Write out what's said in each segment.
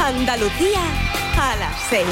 Andalucía a las 6.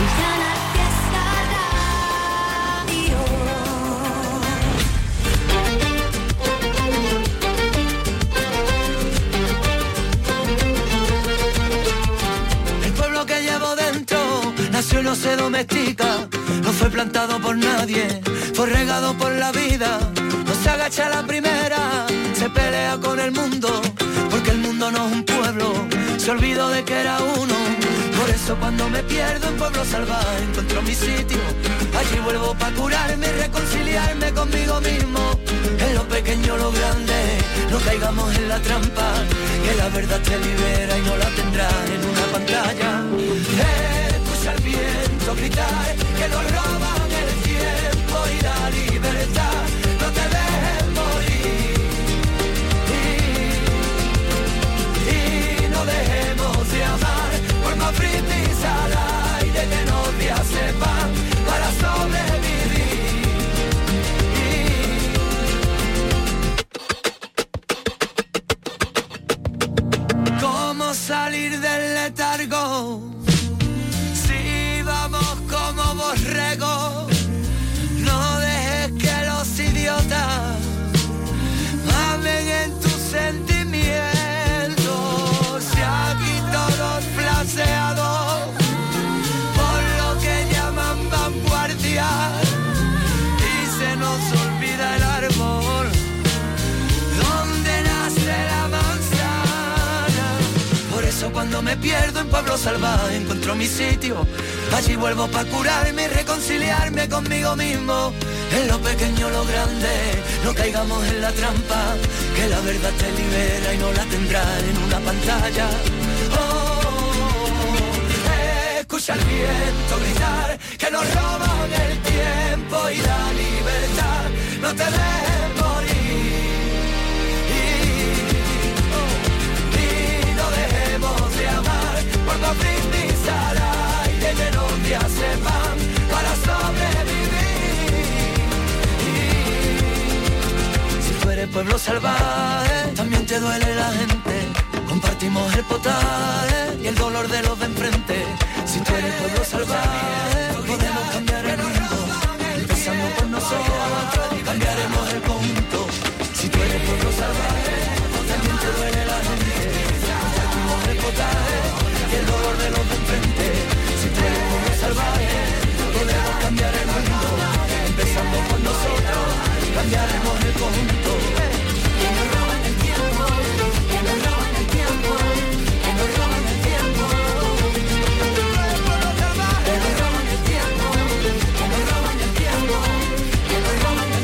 El pueblo que llevo dentro nació y no se domestica, no fue plantado por nadie, fue regado por la vida. No se agacha a la primera, se pelea con el mundo, porque el mundo no es un pueblo, se olvidó de que era uno. Por eso cuando me pierdo en pueblo salvaje encuentro mi sitio. Allí vuelvo para curarme y reconciliarme conmigo mismo. En lo pequeño lo grande, no caigamos en la trampa, que la verdad te libera y no la tendrás en una pantalla. Escucha el viento gritar, que nos roban el tiempo y la libertad. No te dejes morir y no dejemos de amar, por más brindis al aire que nos días se van para sobrevivir. ¿Cómo salir del letargo? Si vamos como borregos, no dejes que los idiotas mamen en tus sentimientos. Si aquí todos flaseados por lo que llaman vanguardia y se nos olvida el árbol donde nace la manzana. Por eso cuando me pierdo en pueblo salvaje encuentro mi sitio. Allí vuelvo para curarme y reconciliarme conmigo mismo. En lo pequeño lo grande, no caigamos en la trampa, que la verdad te libera y no la tendrás en una pantalla. Escucha el viento gritar, que nos roban el tiempo y la libertad. No te dejes morir y no dejemos de amar, por más brindis al aire que los días se van para sobrevivir. Si tú eres pueblo salvaje, también te duele la gente. Compartimos el potaje y el dolor de los de enfrente. Si tú eres pueblo salvaje, podemos cambiar el mundo. Empezando por nosotros, cambiaremos el conjunto. Si tú eres pueblo salvaje, también te duele la gente. Compartimos el potaje y el dolor de los de enfrente. Si tú eres pueblo salvaje, podemos cambiar el mundo. Empezando por nosotros, cambiaremos el conjunto. Que nos roban el tiempo, que nos roban el tiempo, que nos roban el tiempo. Que nos roban el tiempo, que nos roban el tiempo, que nos roban el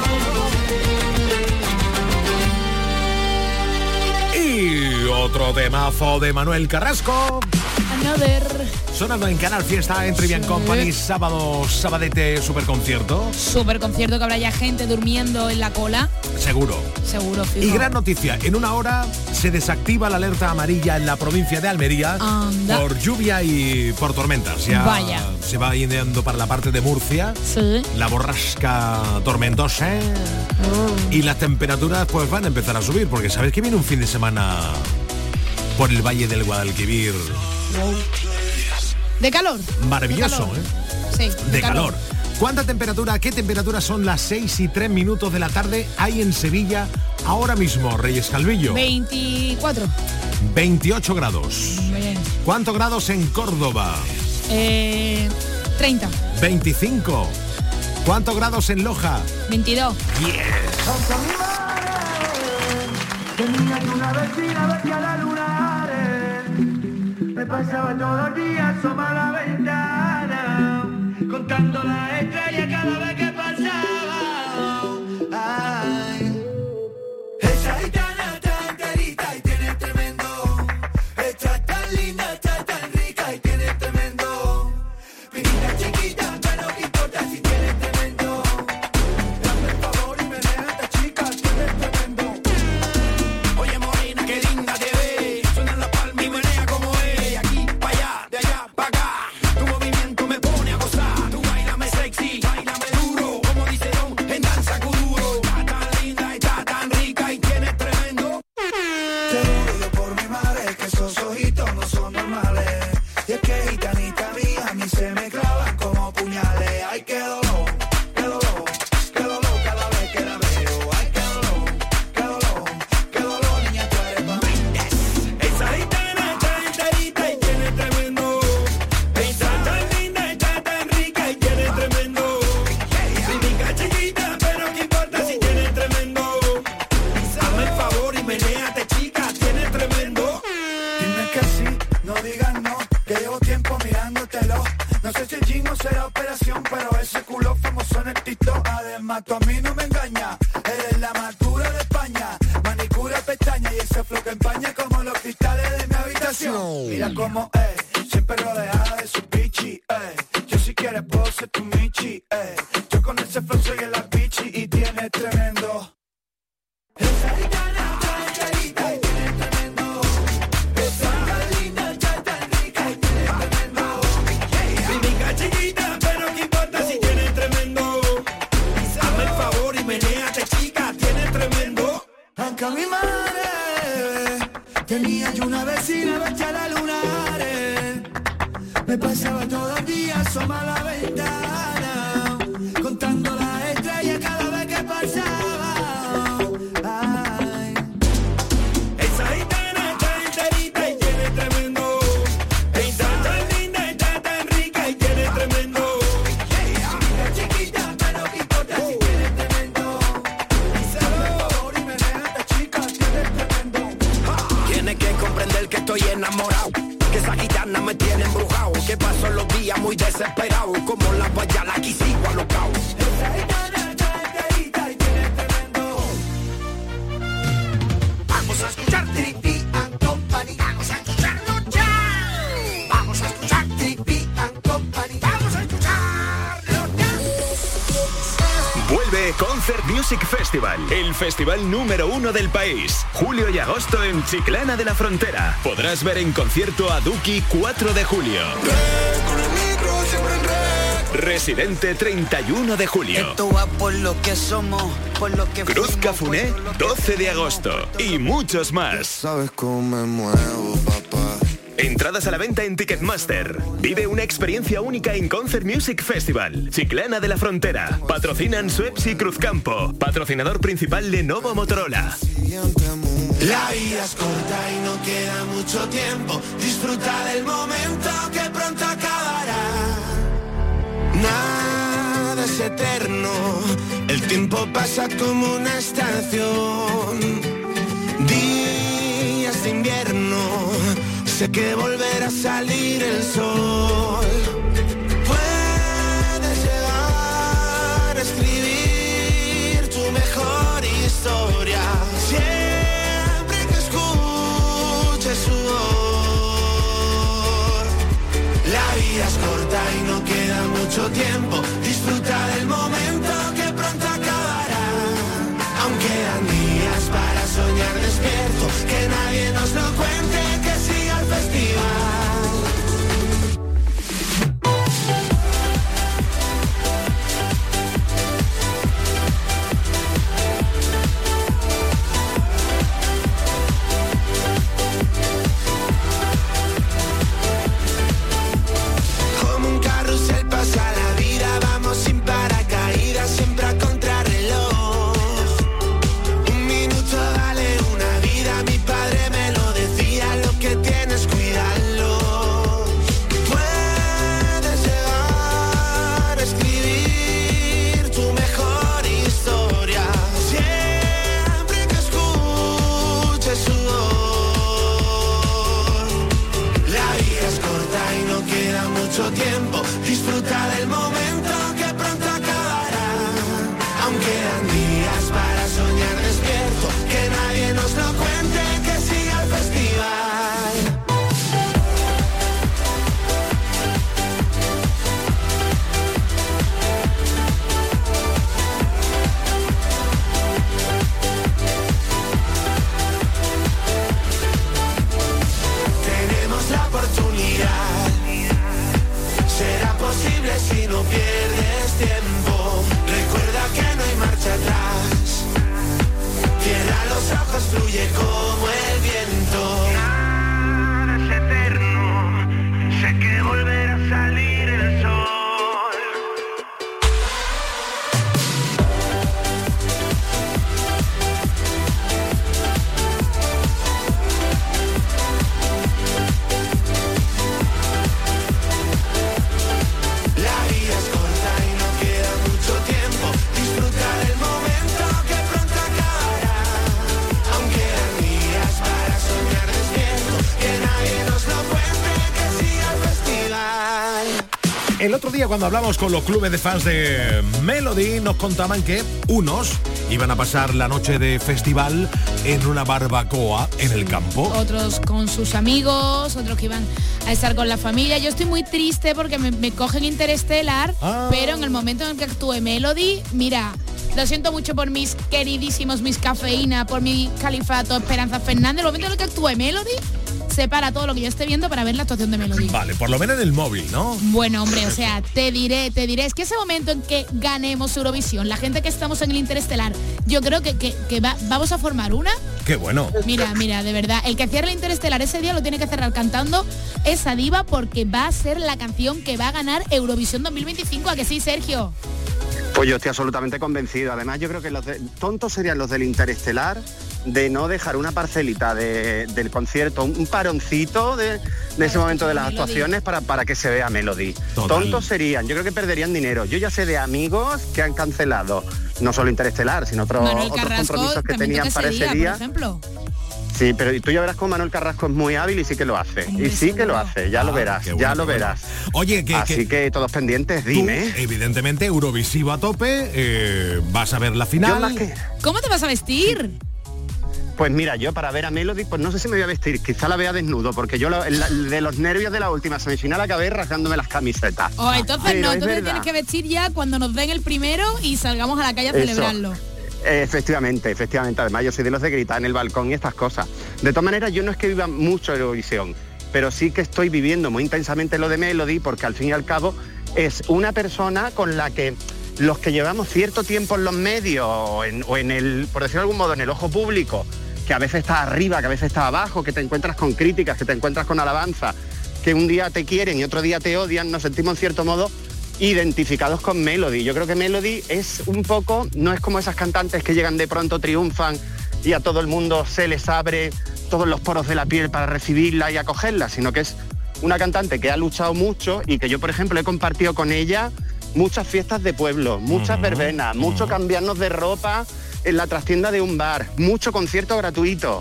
tiempo. Y otro temazo de Manuel Carrasco. Another. Sonando en Canal Fiesta en Trivian Company, sabadete, superconcierto. Superconcierto, que habrá ya gente durmiendo en la cola. Seguro. Seguro, fijo. Y gran noticia, en una hora se desactiva la alerta amarilla en la provincia de Almería. Anda. Por lluvia y por tormentas. Ya Vaya. se va yendo para la parte de Murcia. Sí. La borrasca tormentosa. Y las temperaturas pues van a empezar a subir, porque sabes que viene un fin de semana por el Valle del Guadalquivir. De calor. Maravilloso, De calor. ¿eh? Sí, De calor. ¿Cuánta temperatura? ¿Qué temperatura son las 6:03 de la tarde? Hay en Sevilla ahora mismo, Reyes Calvillo. 24. 28 grados. Bien. ¿Cuántos grados en Córdoba? 30. 25. ¿Cuántos grados en Loja? 22. Tenía que una vecina veía la luna, me pasaba todo el día asomada a la ventana, contando las estrellas cada vez que pasaba. Ay. Esa gitana está enterita y tiene tremendo, está tan linda, está tan rica y tiene tremendo. Pinita chiquita, pero no importa si tiene tremendo. Dame el favor y me deja esta chica, tiene tremendo. Oye morena, qué linda te ves, suena la palma y menea como es. De aquí para allá, de allá para acá, tu movimiento me pone a gozar. Tú bailame sexy, bailame duro. digas no, que llevo tiempo mirándotelo. No sé si el gym o será operación, pero ese culo famoso en el TikTok. Además, tú a mí no me engañas, eres la madura de España. Manicura, pestaña y ese flow que empaña como los cristales de mi habitación. Mira cómo es, siempre rodeada de su pichi, yo si quieres puedo ser tu Michi, yo con ese flow soy el pichi y tiene tremendo. Esa gitana tan carita y tiene tremendo. Esa linda ya tan rica y tiene tremendo. Mímica chiquita, pero qué importa si tiene tremendo. Hazme el favor y menéate chica, tiene tremendo. Aunque a mi madre tenía yo una vecina vestida la lunares. Me pasaba todo el día asomada a la ventana, contando las estrellas cada vez que pasaba. Ay. Esa gitana está enterita y tiene tremendo. Está tan linda, está tan rica y tiene tremendo. Chiquita, chiquita, pero qué importa si tiene tremendo. Díselo por favor y me dejaste chica, tiene tremendo. Tienes que comprender que estoy enamorado, que esa gitana me tiene embrujado, que paso los días muy desesperado, como la valla la que sigo alocao. Esa gitana está enterita y tiene tremendo. Vamos a escuchar Trippy and Company. Vamos a escucharlo ya. Vamos a escuchar Trippy and Company. Vamos a escucharlo ya. Vuelve Concert Music Festival, el festival número 1 del país. Julio y agosto en Chiclana de la Frontera. Podrás ver en concierto a Duki 4 de julio. Residente 31 de julio. Esto va por lo que somos, por lo que Cruz Cafuné 12 de agosto. Y muchos más. Sabes cómo me muevo, papá. Entradas a la venta en Ticketmaster. Vive una experiencia única en Concert Music Festival. Chiclana de la Frontera. Patrocinan Sueps y Cruzcampo. Patrocinador principal Lenovo Motorola. La vida es corta y no queda mucho tiempo. Disfruta del momento que pronto acabará. Nada es eterno. El tiempo pasa como una estación. Días de invierno. Sé que volverá a salir el sol. Puedes llegar a escribir tu mejor historia. Siempre que escuches su voz. La vida es corta y no queda mucho tiempo. Disfruta del momento que pronto acabará. Aunque quedan días para soñar despiertos. Que nadie nos lo cuente, que siga el festival. otro día cuando hablamos con los clubes de fans de Melody nos contaban que unos iban a pasar la noche de festival en una barbacoa en el campo. Otros con sus amigos, otros que iban a estar con la familia. Yo estoy muy triste porque me cogen Interestelar, pero en el momento en el que actúe Melody, mira, lo siento mucho por mis queridísimos, mis Cafeína, por mi Califato, Esperanza Fernández. El momento en el que actúe Melody, separa todo lo que yo esté viendo para ver la actuación de Melody. Vale, por lo menos en el móvil, ¿no? Bueno, hombre, o sea, te diré, es que ese momento en que ganemos Eurovisión, la gente que estamos en el Interestelar, yo creo que vamos a formar una. Qué bueno. Mira, de verdad, el que cierre el Interestelar ese día lo tiene que cerrar cantando esa diva, porque va a ser la canción que va a ganar Eurovisión 2025, ¿a que sí, Sergio? Pues yo estoy absolutamente convencido. Además, yo creo que tontos serían los del Interestelar de no dejar una parcelita del concierto, un paroncito de ese momento de las actuaciones para que se vea Melody. Total. Tontos serían, yo creo que perderían dinero. Yo ya sé de amigos que han cancelado no solo Interestelar, sino otros compromisos que tenían para ese día. Por ejemplo. Sí, pero tú ya verás cómo Manuel Carrasco es muy hábil y sí que lo hace. Hombre, y sí que lo seguro. hace, ya lo verás, Qué bueno, ya lo qué bueno. verás. Oye, Así que todos pendientes, tú, dime. evidentemente, Eurovisivo a tope, vas a ver la Yo final. más que... ¿Cómo te vas a vestir? Pues mira, yo para ver a Melody, pues no sé si me voy a vestir, quizá la vea desnudo, porque yo de los nervios de la última semifinal acabé rasgándome las camisetas. Oh, entonces Pero no, es entonces verdad. tienes que vestir ya cuando nos den el primero y salgamos a la calle a Eso. celebrarlo. Efectivamente. Además, yo soy de los de gritar en el balcón y estas cosas. De todas maneras, yo no es que viva mucho Eurovisión, pero sí que estoy viviendo muy intensamente lo de Melody, porque al fin y al cabo es una persona con la que los que llevamos cierto tiempo en los medios o en el, por decirlo de algún modo, en el ojo público, que a veces está arriba, que a veces está abajo, que te encuentras con críticas, que te encuentras con alabanza, que un día te quieren y otro día te odian, nos sentimos en cierto modo identificados con Melody. Yo creo que Melody es un poco, no es como esas cantantes que llegan de pronto, triunfan y a todo el mundo se les abre todos los poros de la piel para recibirla y acogerla, sino que es una cantante que ha luchado mucho y que yo, por ejemplo, he compartido con ella muchas fiestas de pueblo, muchas verbenas, mucho cambiarnos de ropa en la trastienda de un bar, mucho concierto gratuito,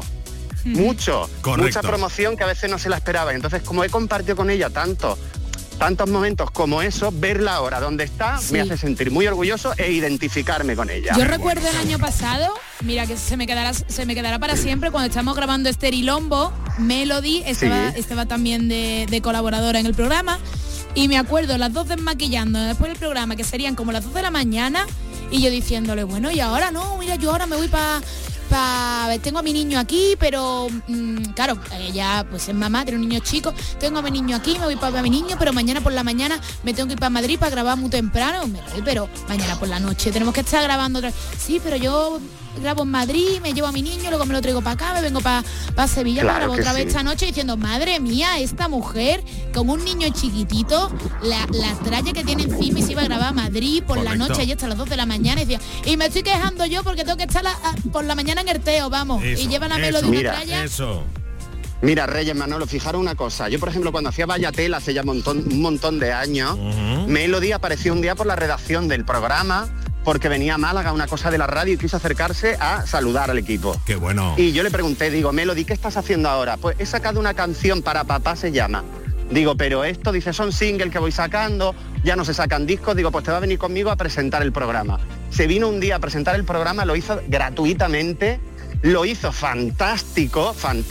mucha promoción que a veces no se la esperaba. Entonces, como he compartido con ella tantos momentos como eso, verla ahora donde está, Sí. me hace sentir muy orgulloso e identificarme con ella. Yo recuerdo el año pasado, mira que se me quedará para siempre, cuando estábamos grabando Esterilombo, Melody estaba también de colaboradora en el programa, y me acuerdo las dos desmaquillando después del programa, que serían como las 2 de la mañana, y yo diciéndole, bueno, y ahora no, mira, yo ahora me voy tengo a mi niño aquí, pero claro, ella pues es mamá, tiene un niño chico, tengo a mi niño aquí, me voy para mi niño, pero mañana por la mañana me tengo que ir para Madrid para grabar muy temprano, pero mañana por la noche tenemos que estar grabando otra vez. Sí, pero yo grabo en Madrid, me llevo a mi niño, luego me lo traigo para acá, me vengo para Sevilla, Claro me grabo que otra vez sí. esta noche diciendo, madre mía, esta mujer con un niño chiquitito, la tralla que tiene encima, y se iba a grabar a Madrid por la Correcto. noche, y hasta las 2 de la mañana, y decía, y me estoy quejando yo porque tengo que estar por la mañana en el Teo, vamos, Eso, y llevan a eso. Melody una Mira, tralla. Eso. Mira, Reyes, Manolo, fijaros una cosa. Yo, por ejemplo, cuando hacía Vallatel hace ya un montón de años, Melody apareció un día por la redacción del programa porque venía a Málaga, una cosa de la radio, y quiso acercarse a saludar al equipo. Qué bueno. Y yo le pregunté, digo, Melody, ¿qué estás haciendo ahora? Pues he sacado una canción para papá, se llama. Digo, pero esto, dice, son singles que voy sacando, ya no se sacan discos. Digo, pues te va a venir conmigo a presentar el programa. Se vino un día a presentar el programa, lo hizo gratuitamente, lo hizo fantástico,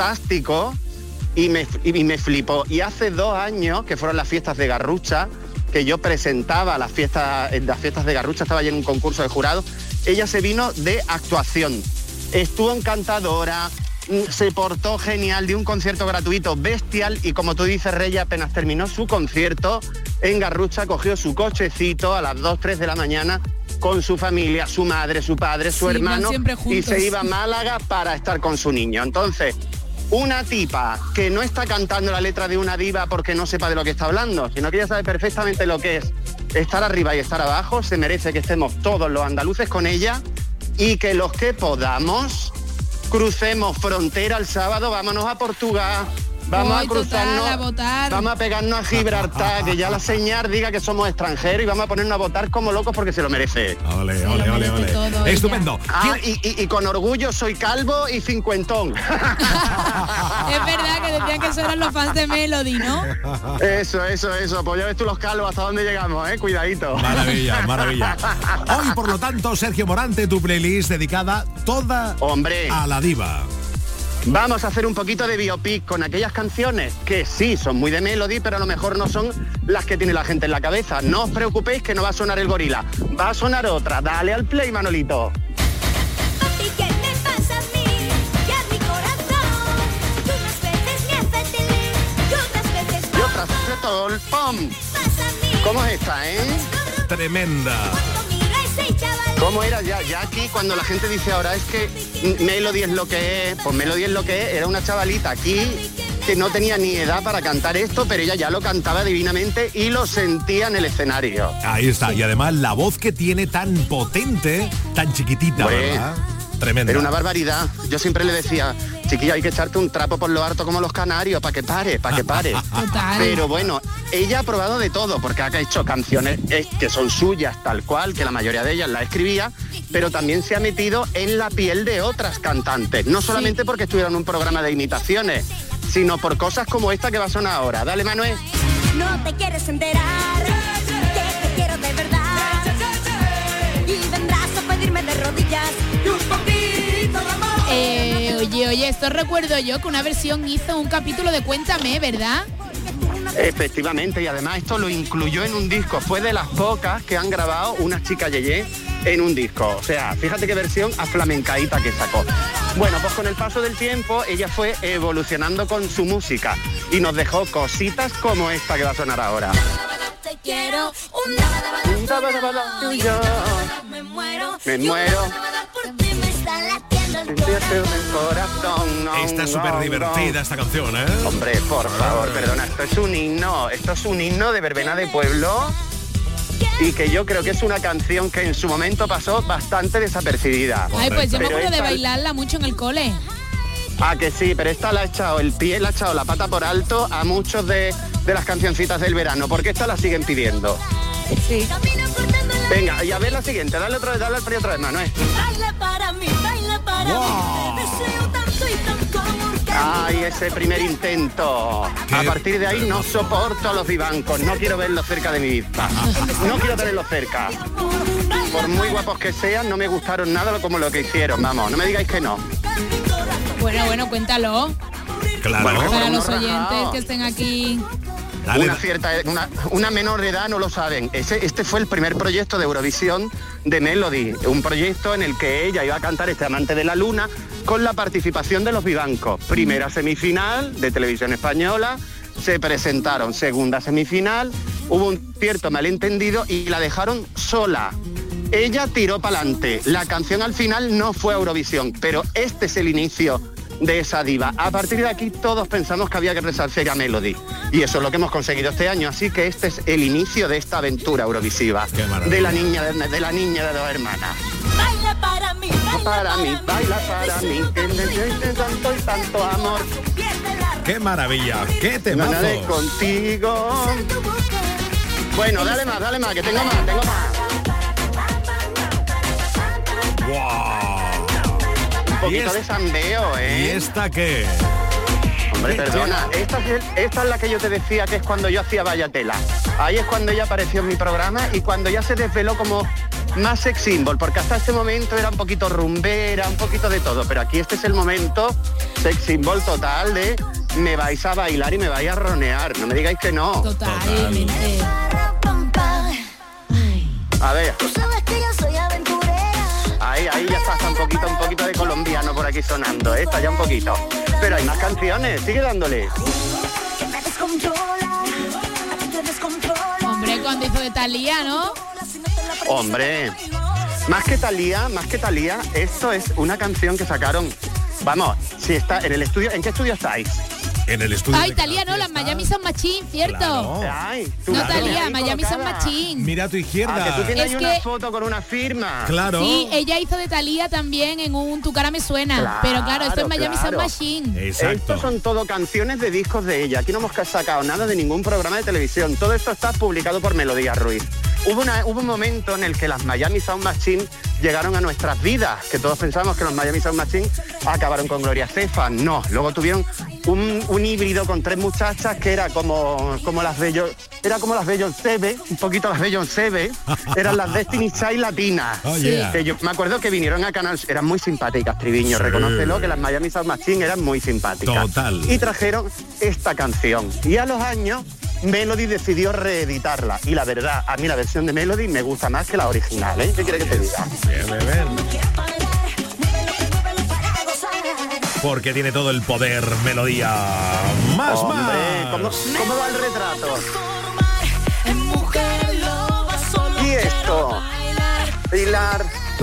y me flipó. Y hace 2 años, que fueron las fiestas de Garrucha, que yo presentaba las fiestas de Garrucha, estaba allí en un concurso de jurado, ella se vino de actuación. Estuvo encantadora, se portó genial, dio un concierto gratuito bestial, y como tú dices, Reyes, apenas terminó su concierto en Garrucha, cogió su cochecito a las 2, 3 de la mañana con su familia, su madre, su padre, su Sí, hermano, van siempre y juntos. se iba a Málaga para estar con su niño. Entonces, una tipa que no está cantando la letra de una diva porque no sepa de lo que está hablando, sino que ella sabe perfectamente lo que es estar arriba y estar abajo, se merece que estemos todos los andaluces con ella, y que los que podamos crucemos frontera el sábado, vámonos a Portugal, Vamos Hoy, a cruzarnos, total, a votar. vamos a pegarnos a Gibraltar, que ya la señal diga que somos extranjeros y vamos a ponernos a votar como locos porque se lo merece. Ole, Se lo ole, ole, merece ole. todo Estupendo. Y con orgullo soy calvo y cincuentón. Es verdad que decían que eso eran los fans de Melody, ¿no? Eso. Pues ya ves tú los calvos hasta dónde llegamos, cuidadito. Maravilla, maravilla. Hoy, por lo tanto, Sergio Morante, tu playlist dedicada toda a la diva. Vamos a hacer un poquito de biopic con aquellas canciones que sí son muy de Melody, pero a lo mejor no son las que tiene la gente en la cabeza. No os preocupéis que no va a sonar el gorila, va a sonar otra. Dale al play, Manolito. Papi, ¿qué me pasa a mí? Que a mi corazón tú unas veces me haces feliz y otras veces Y otras veces todo el pom. ¿Cómo es esta, Tremenda. ¿Cómo era ya aquí cuando la gente dice ahora es que Melody es lo que es? Pues Melody es lo que es, era una chavalita aquí que no tenía ni edad para cantar esto, pero ella ya lo cantaba divinamente y lo sentía en el escenario. Ahí está, y además la voz que tiene tan potente, tan chiquitita, ¿verdad? Tremenda. Era una barbaridad. Yo siempre le decía, chiquilla, hay que echarte un trapo por lo harto como los canarios, para que pare. Total. Pero bueno, ella ha probado de todo, porque ha hecho canciones que son suyas tal cual, que la mayoría de ellas la escribía, pero también se ha metido en la piel de otras cantantes, no solamente porque estuvieron en un programa de imitaciones, sino por cosas como esta que va a sonar ahora. Dale, Manuel. No te quieres enterar que te quiero de verdad y vendrás a pedirme de rodillas y un poquito de amor. Oye, esto recuerdo yo que una versión hizo un capítulo de Cuéntame, ¿verdad? Efectivamente, y además esto lo incluyó en un disco. Fue de las pocas que han grabado una chica Yeye en un disco. O sea, fíjate qué versión aflamencaíta que sacó. Bueno, pues con el paso del tiempo ella fue evolucionando con su música y nos dejó cositas como esta que va a sonar ahora. Te quiero me muero por ti, me está latiendo el corazón. Esta es súper divertida esta canción, ¿eh? Hombre, por favor, perdona, esto es un himno de verbena de pueblo y que yo creo que es una canción que en su momento pasó bastante desapercibida. Ay, pues yo me Pero acuerdo de esta- bailarla mucho en el cole. Ah, que sí, pero esta la ha echado el pie, la ha echado la pata por alto a muchos de las cancioncitas del verano, porque esta la siguen pidiendo. Sí. Venga, y a ver la siguiente, dale al play otra vez, Manuel. Baila para mí, te deseo tanto y tanto amor que Ay, ese primer intento. A partir de ahí no soporto a los vivancos, no quiero verlos cerca de mi vista. No quiero tenerlos cerca. Por muy guapos que sean, no me gustaron nada como lo que hicieron, vamos, no me digáis que no. Bueno, cuéntalo. Claro. Bueno, Para unos los oyentes rajados. que estén aquí. Una menor de edad no lo saben. Este fue el primer proyecto de Eurovisión de Melody, un proyecto en el que ella iba a cantar este Amante de la Luna con la participación de los vivancos. Primera semifinal de Televisión Española, se presentaron segunda semifinal, hubo un cierto malentendido y la dejaron sola. Ella tiró para adelante. La canción al final no fue a Eurovisión, pero este es el inicio de esa diva. A partir de aquí todos pensamos que había que resarcir a Melody y eso es lo que hemos conseguido este año, así que este es el inicio de esta aventura eurovisiva de la niña de dos hermanas. baila para mí, Baila para mí, que me tanto y tanto amor. ¡Qué maravilla! ¡Qué temazo! Manaré contigo. Bueno, dale más, que tengo más. ¡Wow! Un poquito de sandeo, ¿Y esta qué? Hombre, perdona, esta es la que yo te decía que es cuando yo hacía Vaya Tela. Ahí es cuando ella apareció en mi programa y cuando ya se desveló como más sex symbol, porque hasta este momento era un poquito rumbera, un poquito de todo, pero aquí este es el momento sex symbol total de me vais a bailar y me vais a ronear, no me digáis que no. Totalmente. A ver. Tú sabes que yo soy aventurera. Ahí ya está un poquito de colombiano por aquí sonando, está ya un poquito. Pero hay más canciones, sigue dándole. Que me descontrola, a ti te descontrola. Hombre, cuando hizo de Thalía, ¿no? Hombre, más que Thalía, esto es una canción que sacaron. Vamos, si está en el estudio, ¿en qué estudio estáis? en el estudio. Ay, Talía, no, las Miami Sound Machine, ¿cierto? Claro. Ay, No, Talía, Miami Sound Machine. Mira a tu izquierda. Que tú tienes Es ahí una que- foto con una firma. Claro. Sí, ella hizo de Talía también en un Tu cara me suena. Claro, pero claro, esto es Miami Sound claro. Machine. Exacto. Estos son todo canciones de discos de ella. Aquí no hemos sacado nada de ningún programa de televisión. Todo esto está publicado por Melodía Ruiz. Hubo un momento en el que las Miami Sound Machine llegaron a nuestras vidas, que todos pensamos que los Miami Sound Machine acabaron con Gloria Estefan. No, luego tuvieron un híbrido con 3 muchachas que era como las Beyoncé, un poquito las Beyoncé, eran las Destiny Child latinas. Oh, yeah. Que yo me acuerdo que vinieron a Canal, eran muy simpáticas, Triviño, Sí. reconócelo, que las Miami Sound Machine eran muy simpáticas. Total. Y trajeron esta canción. Y a los años Melody decidió reeditarla. Y la verdad, a mí la versión de Melody me gusta más que la original, ¿eh? ¿Qué quieres que te diga? Bien. Porque tiene todo el poder, Melodía. Más. ¿Cómo va el retrato? Y esto, Pilar.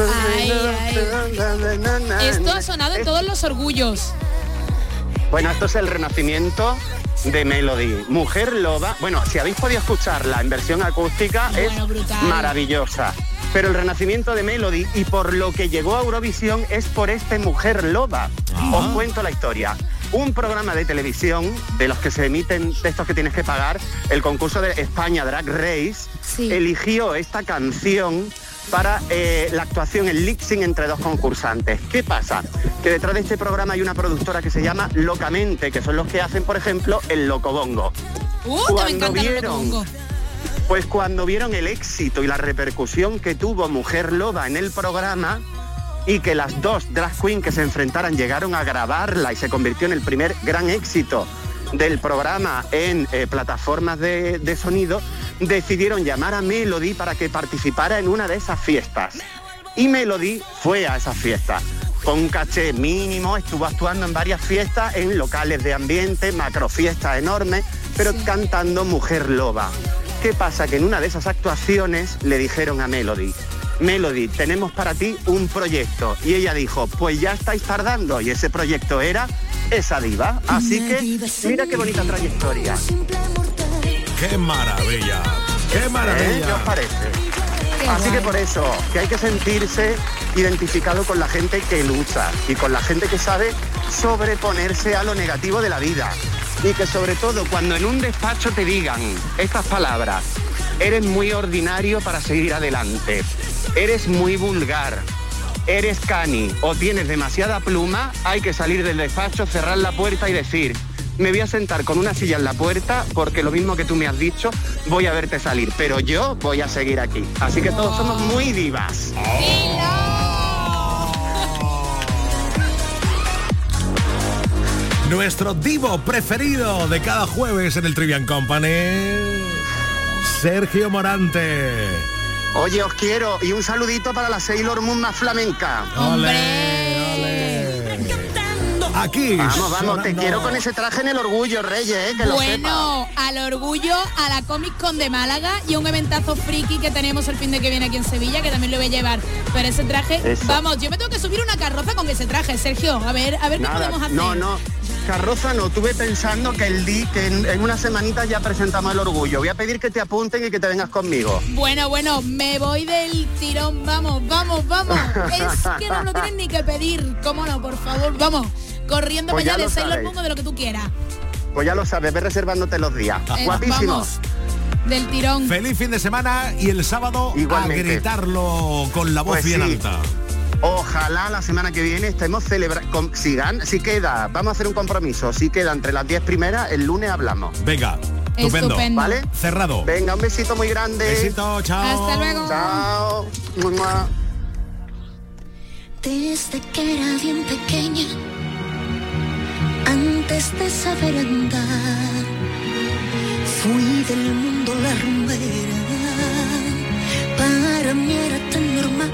Esto ha sonado en todos los orgullos. Bueno, esto es el renacimiento de Melody. Mujer Loba. Bueno, si habéis podido escucharla en versión acústica, Bueno, es brutal. maravillosa. Pero el renacimiento de Melody y por lo que llegó a Eurovisión es por este Mujer Loba. Os cuento la historia. Un programa de televisión de los que se emiten, de estos que tienes que pagar, el concurso de España Drag Race, Sí. eligió esta canción para la actuación en lip sync entre 2 concursantes. ¿Qué pasa? Que detrás de este programa hay una productora que se llama Locamente, que son los que hacen, por ejemplo, el Locobongo. Que me Cuando encanta el vieron- Locomongo. Pues cuando vieron el éxito y la repercusión que tuvo Mujer Loba en el programa y que las 2 drag queen que se enfrentaran llegaron a grabarla y se convirtió en el primer gran éxito del programa en plataformas de sonido, decidieron llamar a Melody para que participara en una de esas fiestas. Y Melody fue a esas fiestas. Con un caché mínimo, estuvo actuando en varias fiestas, en locales de ambiente, macrofiestas enormes, pero cantando Mujer Loba. ¿Qué pasa? Que en una de esas actuaciones le dijeron a Melody, tenemos para ti un proyecto. Y ella dijo, pues ya estáis tardando. Y ese proyecto era esa diva. Así que mira qué bonita trayectoria. ¡Qué maravilla! ¡Qué ¿Qué maravilla! os parece? Qué Así que guay. por eso, que hay que sentirse identificado con la gente que lucha y con la gente que sabe sobreponerse a lo negativo de la vida. Y que sobre todo cuando en un despacho te digan estas palabras, eres muy ordinario para seguir adelante, eres muy vulgar, eres cani o tienes demasiada pluma, hay que salir del despacho, cerrar la puerta y decir, me voy a sentar con una silla en la puerta porque lo mismo que tú me has dicho, voy a verte salir, pero yo voy a seguir aquí. Así que todos somos muy divas. Nuestro divo preferido de cada jueves en el Trivian Company, Sergio Morante. Oye, os quiero y un saludito para la Sailor Moon más flamenca. Aquí. Vamos, te sonando. quiero con ese traje en el Orgullo, Reyes, que lo sepa. Bueno, al Orgullo, a la Comic Con de Málaga y un eventazo friki que tenemos el fin de que viene aquí en Sevilla, que también lo voy a llevar. Pero ese traje, Eso. vamos, yo me tengo que subir una carroza con ese traje, Sergio. A ver qué podemos hacer. No, carroza no, estuve pensando que en una semanita ya presentamos el Orgullo. Voy a pedir que te apunten y que te vengas conmigo. Bueno, me voy del tirón, vamos. Es que no lo tienes ni que pedir, cómo no, por favor, vamos. Corriendo Pues para ya allá de lo Sailor sabéis. Moon o de lo que tú quieras. Pues ya lo sabes, ve reservándote los días. Guapísimos. Vamos, del tirón. Feliz fin de semana y el sábado Igualmente. a gritarlo con la voz Pues bien sí. alta. Ojalá la semana que viene estemos celebrando. Si queda, vamos a hacer un compromiso. Si queda entre las 10 primeras, el lunes hablamos. Venga, estupendo. ¿Vale? Cerrado. Venga, un besito muy grande. Besito, chao. Hasta luego. Chao. Mua. Desde que era bien pequeña, antes de saber andar, fui del mundo la rumbera. Para mí era tan normal.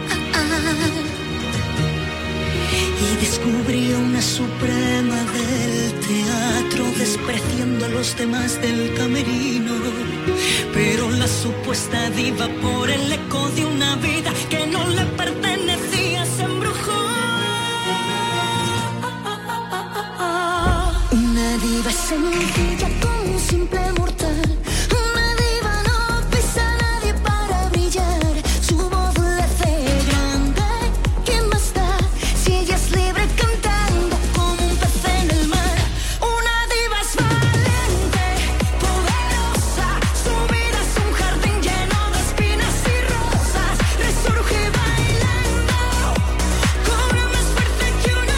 Y descubrí una suprema del teatro, despreciando a los demás del camerino. Pero la supuesta diva, por el eco de una vida que no le pertenecía, se embrujó. Una diva sencilla como un simple mortal. Una diva no pisa a nadie para brillar. Su voz le hace grande. ¿Quién más da si ella es libre cantando como un pez en el mar? Una diva es valiente, poderosa. Su vida es un jardín lleno de espinas y rosas. Resurge bailando, cobra más fuerte que un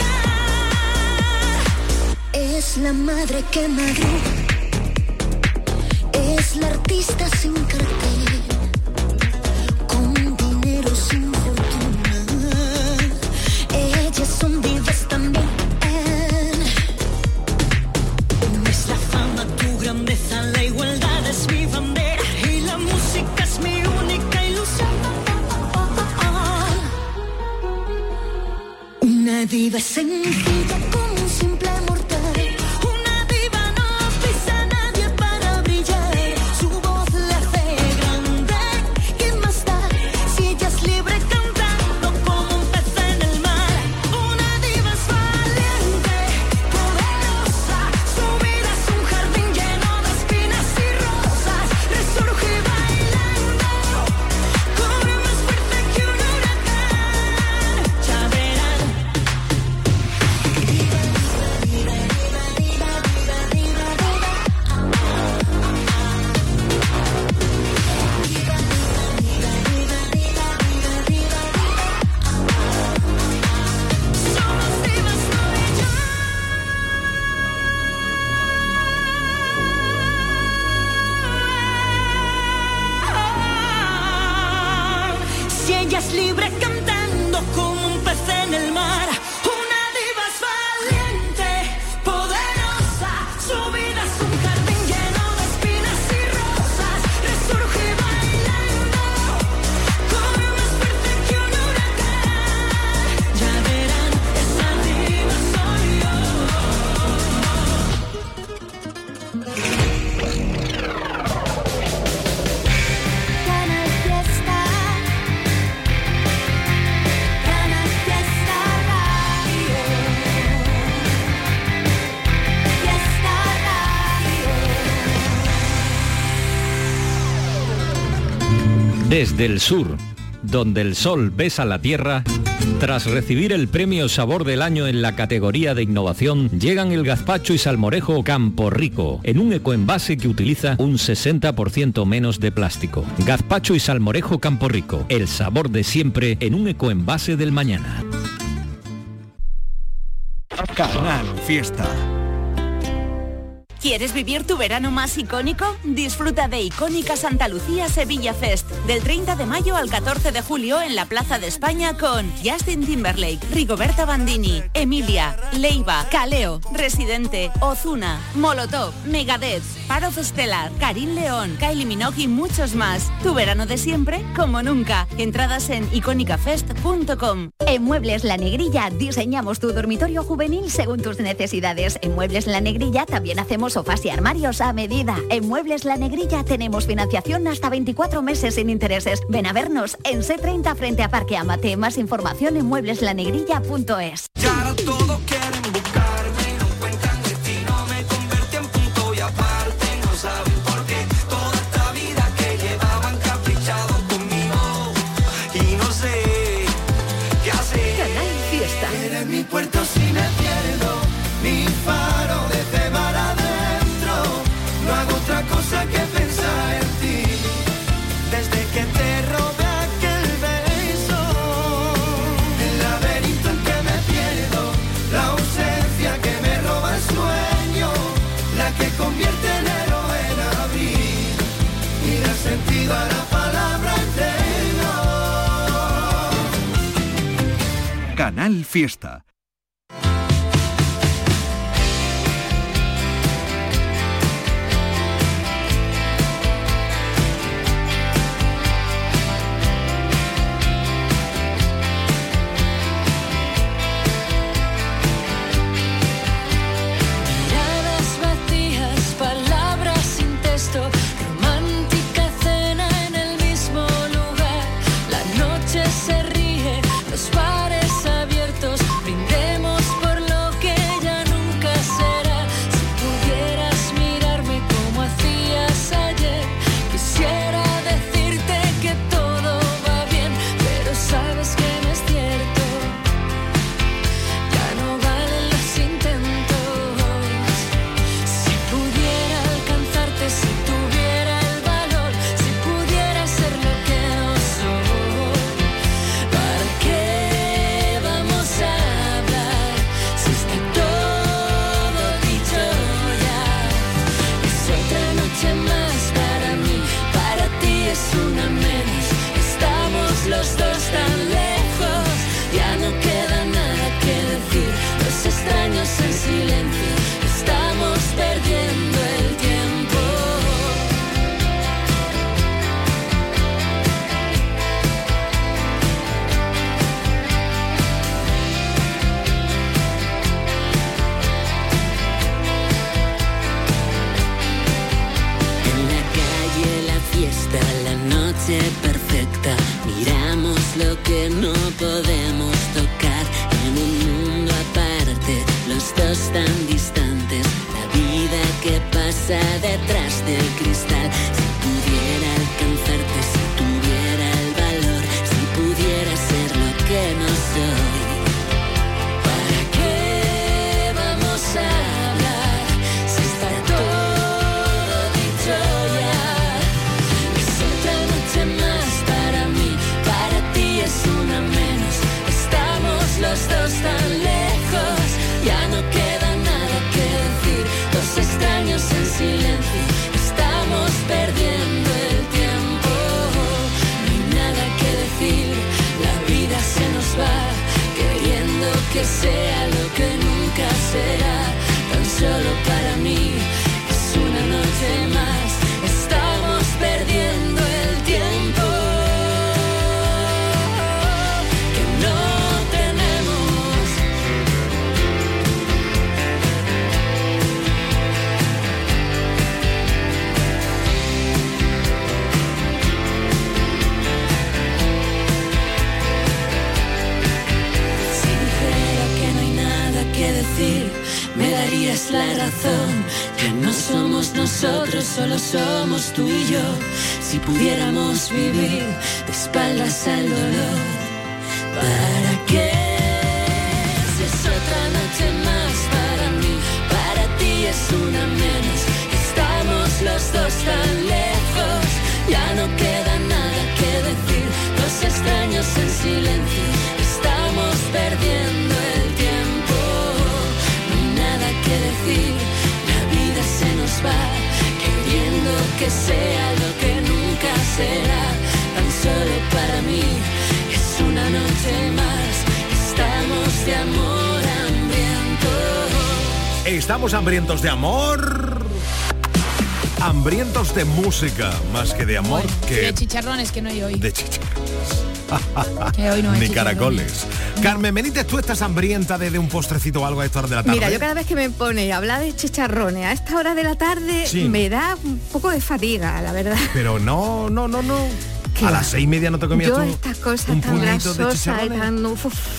huracán. Es la madre que madruga, es la artista sin cartel, con dinero sin fortuna. Ellas son divas también. No es la fama tu grandeza, la igualdad es mi bandera y la música es mi única ilusión. Una diva es sencilla como un simple mortal. Una diva no pisa a nadie para brillar. Su voz le hace grande. ¿Quién más da si ella es libre cantando como un pez en el mar? Una diva es valiente, poderosa. Su vida es un jardín lleno de espinas y rosas. Resurge bailando, corre más fuerte que un huracán. Ya verán. Somos divas, no si ella es libre cantando como un pez en el mar. Una diva es valiente, poderosa. Su vida es un jardín lleno de espinas y rosas. Resurge bailando, corre más fuerte que un huracán. Ya verán, esa diva soy yo. Canal Fiesta, Canal Fiesta Radio, Fiesta Radio. Desde el sur, donde el sol besa la tierra, tras recibir el premio Sabor del Año en la categoría de innovación, llegan el gazpacho y salmorejo Campo Rico, en un ecoenvase que utiliza un 60% menos de plástico. Gazpacho y salmorejo Campo Rico, el sabor de siempre en un ecoenvase del mañana. Canal Fiesta. ¿Quieres vivir tu verano más icónico? Disfruta de Icónica Santa Lucía Sevilla Fest del 30 de mayo al 14 de julio en la Plaza de España con Justin Timberlake, Rigoberta Bandini, Emilia, Leiva, Kaleo, Residente, Ozuna, Molotov, Megadeth, Part of Stellar, Karim León, Kylie Minogue y muchos más. Tu verano de siempre como nunca. Entradas en icónicafest.com. En Muebles La Negrilla diseñamos tu dormitorio juvenil según tus necesidades. En Muebles La Negrilla también hacemos sofás y armarios a medida. En Muebles La Negrilla tenemos financiación hasta 24 meses sin intereses. Ven a vernos en C30 frente a Parque Amate. Más información en muebleslanegrilla.es. Ya todo quieren buscarme, no encuentran destino, me convertí en punto y aparte, no saben por qué toda esta vida que llevaban caprichados conmigo y no sé qué hacer. Canal Fiesta. Eres mi puerto si me pierdo, mi faro desde mar adentro, no hago otra cosa que pensar en ti, desde que te robé aquel beso, el laberinto en que me pierdo, la ausencia que me roba el sueño, la que convierte enero en abril y da sentido a la palabra eterno. Canal Fiesta. Miradas vacías, palabras sin texto, romántica cena en el mismo lugar. La noche se ríe, los bares abiertos, brindemos noche perfecta, miramos lo que no podemos tocar. En un mundo aparte, los dos tan distantes, la vida que pasa detrás del cristal. Si pudiera alcanzarte, si tuviera el valor, si pudiera ser lo que no soy, ¿para qué vamos a hablar si está todo dicho ya? Es otra noche más para mí, para ti es una menos. Estamos los dos tan lejos, ya no queda nada que decir. Dos extraños en silencio, estamos perdiendo el tiempo. No hay nada que decir, la vida se nos va, queriendo que sea lo que nunca será. Tan solo para mí es una noche más, estamos perdiendo el tiempo que no tenemos. Si dijera que no hay nada que decir, me darías la razón. Ya no somos nosotros, solo somos tú y yo. Si pudiéramos vivir de espaldas al dolor, ¿para qué? Si es otra noche más para mí, para ti es una menos. Estamos los dos tan lejos, ya no queda nada que decir. Dos extraños en silencio, estamos perdiendo el tiempo. No hay nada que decir, la vida se nos va, queriendo que sea lo que nunca será. Tan solo para mí es una noche más, estamos de amor hambrientos. Estamos hambrientos de amor, hambrientos de música, más que de amor, que de chicharrones, que no hay hoy. de chicharrones. Que hoy no hay Ni chicharrones. caracoles. Carmen Benítez, ¿tú estás hambrienta de un postrecito o algo a esta hora de la tarde? Mira, yo cada vez que me pone a hablar de chicharrones a esta hora de la tarde, Sí. me da un poco de fatiga, la verdad. Pero no. A las 6:30 no te comías Yo tú estas cosas un tan puñito de grasosas y chicharrones. tan... ¿No?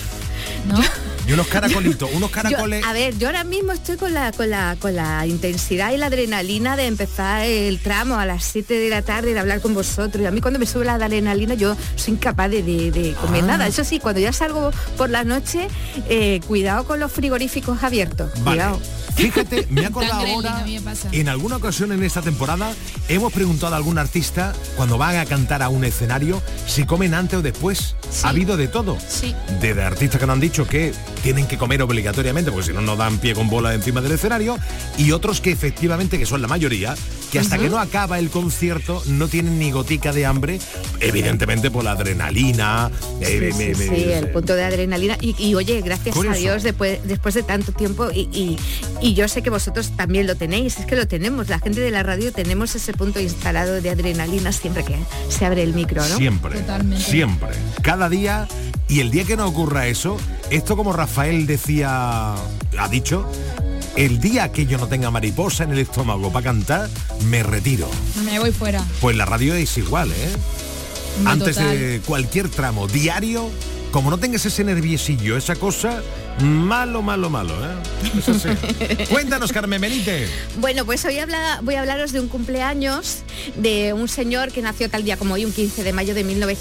Y unos caracolitos, unos caracoles. A ver, yo ahora mismo estoy con la intensidad y la adrenalina de empezar el tramo a las 7 de la tarde, de hablar con vosotros. Y a mí cuando me sube la adrenalina yo soy incapaz de comer nada. Eso sí, cuando ya salgo por la noche, cuidado con los frigoríficos abiertos. Vale. Cuidado. Fíjate, me he acordado Tan gremlin, ahora, a mí me pasa. en alguna ocasión en esta temporada, hemos preguntado a algún artista, cuando van a cantar a un escenario, si comen antes o después. Sí. Ha habido de todo. Sí. De artistas que nos han dicho que tienen que comer obligatoriamente, porque si no, no dan pie con bola encima del escenario, y otros que efectivamente, que son la mayoría, que hasta que no acaba el concierto, no tienen ni gotica de hambre, evidentemente por la adrenalina. Sí, el punto de adrenalina. Y oye, gracias Curioso. a Dios, después de tanto tiempo, y yo sé que vosotros también lo tenéis, es que lo tenemos, la gente de la radio tenemos ese punto instalado de adrenalina siempre que se abre el micro, ¿no? Siempre, Totalmente. siempre, cada día. Y el día que no ocurra eso, esto como Rafael decía, ha dicho, el día que yo no tenga mariposa en el estómago para cantar, me retiro. Me voy fuera. Pues la radio es igual, ¿eh? Hombre, Antes total. de cualquier tramo diario, como no tengas ese nerviosillo, esa cosa, malo, ¿eh? Es así. Cuéntanos, Carmen Benítez. Bueno, pues hoy voy a hablaros de un cumpleaños de un señor que nació tal día como hoy, un 15 de mayo de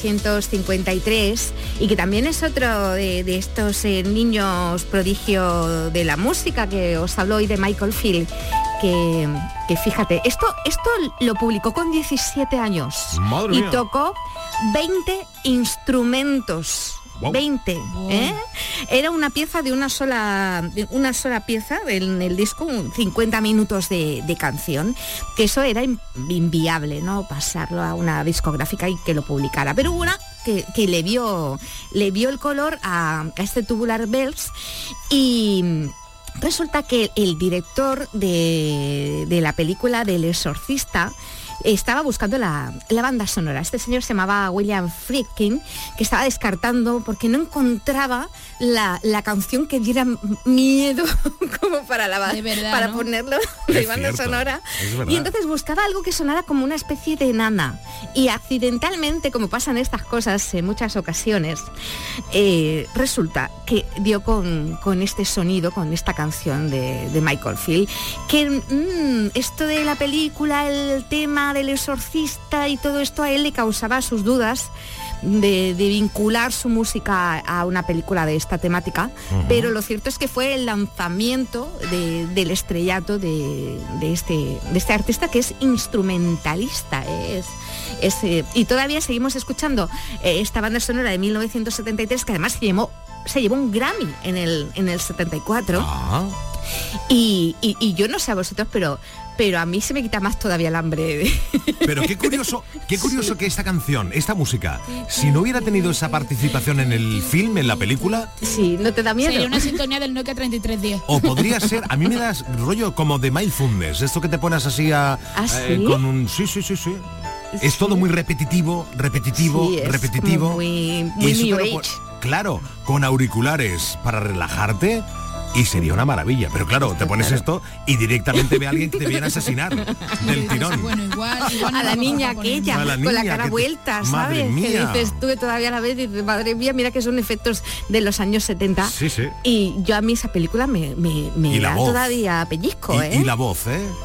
1953, y que también es otro de estos niños prodigio de la música, que os hablo hoy de Michael Field, que fíjate, esto lo publicó con 17 años. Madre Y mía. tocó 20 instrumentos. Wow. 20, ¿eh? Era una pieza de una sola pieza en el disco, 50 minutos de canción, que eso era inviable, ¿no? Pasarlo a una discográfica y que lo publicara. Pero hubo una que le vio el color a este Tubular Bells y Resulta que el director de la película del Exorcista estaba buscando la banda sonora. Este señor se llamaba William Friedkin, que estaba descartando porque no encontraba la canción que diera miedo como para ¿no? ponerlo de banda sonora. Y entonces buscaba algo que sonara como una especie de nana. Y accidentalmente, como pasan estas cosas en muchas ocasiones, resulta que dio con este sonido, con esta canción de Michael Field, que esto de la película, el tema del Exorcista y todo esto a él le causaba sus dudas de vincular su música a una película de esta temática, pero lo cierto es que fue el lanzamiento del estrellato de este artista, que es instrumentalista, y todavía seguimos escuchando esta banda sonora de 1973, que además se llevó un Grammy en el 74. Y yo no sé a vosotros, pero a mí se me quita más todavía el hambre. Pero qué curioso que esta canción, esta música, si no hubiera tenido esa participación en el film, en la película... Sí, ¿no te da miedo? Sería una sintonía del Nokia 3310. O podría ser, a mí me das rollo como de mindfulness, esto que te pones así ¿sí? Con un... Sí. Es todo muy repetitivo, sí, repetitivo. Muy y New Age. Claro, con auriculares para relajarte. Y sería una maravilla, pero claro, te pones esto y directamente ve a alguien que te viene a asesinar del tirón. Bueno, igual a la niña aquella, con la cara vuelta, ¿sabes? Madre mía. Que dices tú que todavía la ves y dices, madre mía, mira que son efectos de los años 70. Sí. Y yo a mí esa película me da todavía pellizco, Y la voz,